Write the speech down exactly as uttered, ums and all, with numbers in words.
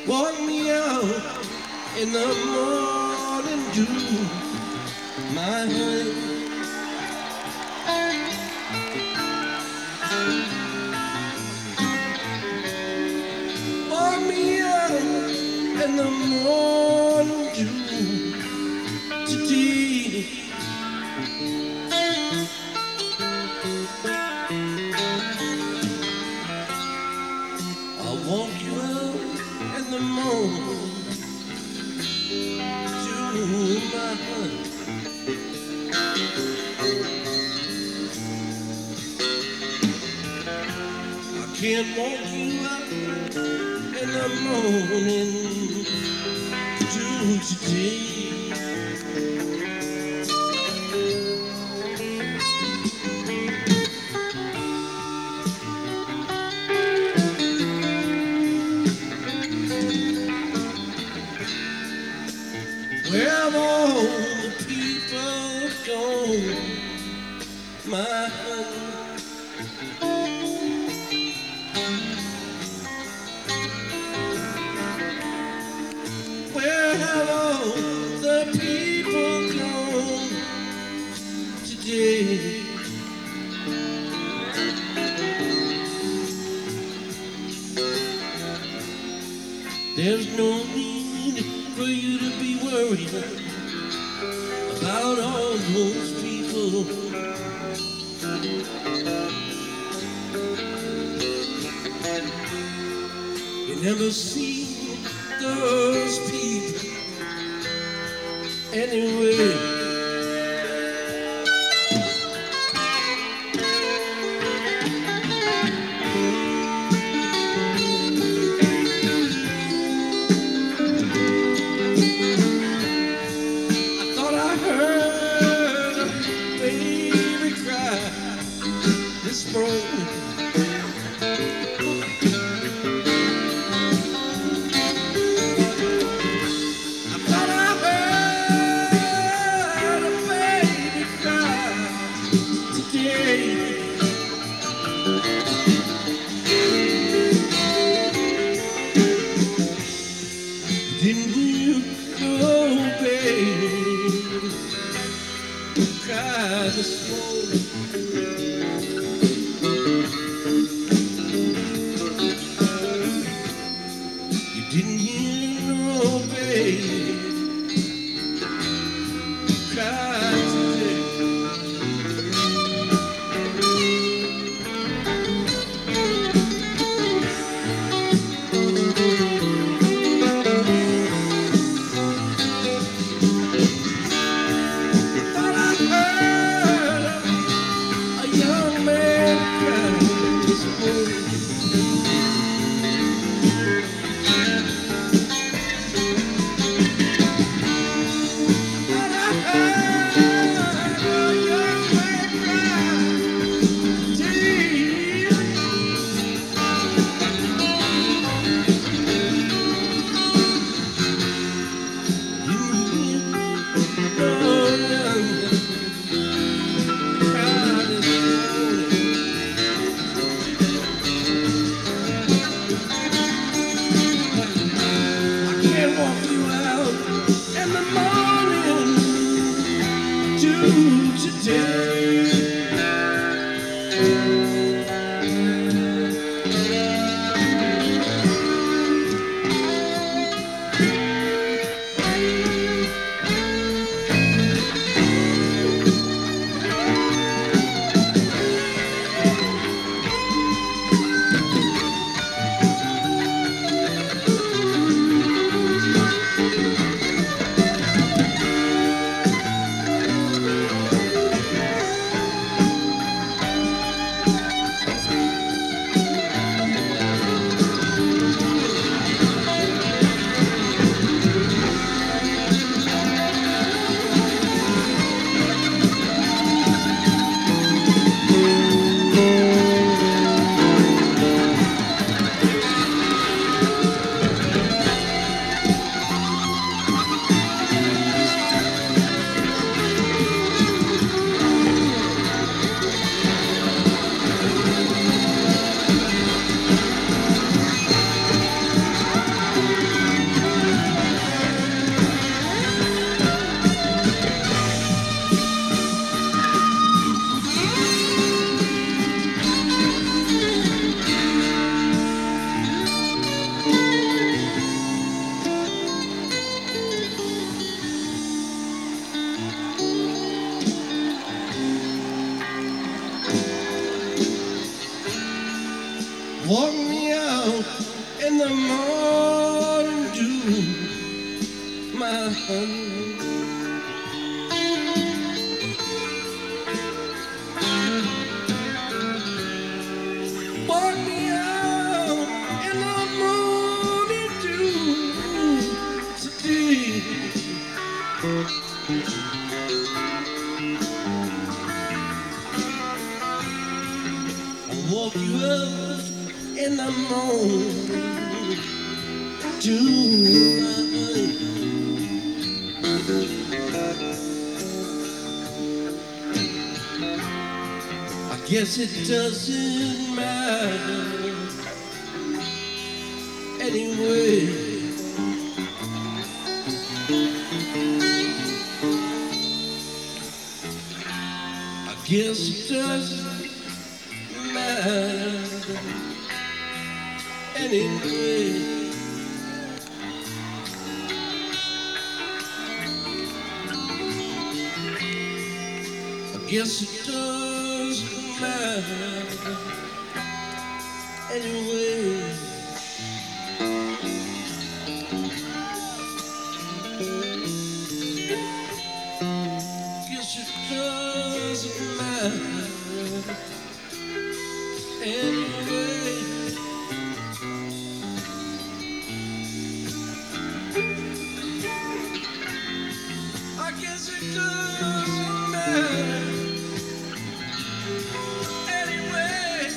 Walk me out in the morning dew, my honey. Walk me out in the morning dew today. I'll walk you out in the morning dew, my honey. I can't walk you out in the morning dew today. Where have all the people gone, my honey? Where have all the people gone today? There's no need for you to be worried about all those people. You never see those people anyway. I thought I heard a baby cry this morning. Didn't you know, baby, cry this morning? You didn't you know, baby, cry today? Walk me out in the morning dew, my honey. Walk me out in the morning dew, so deep. I'll walk you up in the morning dew, my honey. I guess it doesn't matter anyway. I guess it doesn't matter anyway. I guess it doesn't matter anyway. Guess it doesn't matter anyway. I guess it doesn't matter anyway.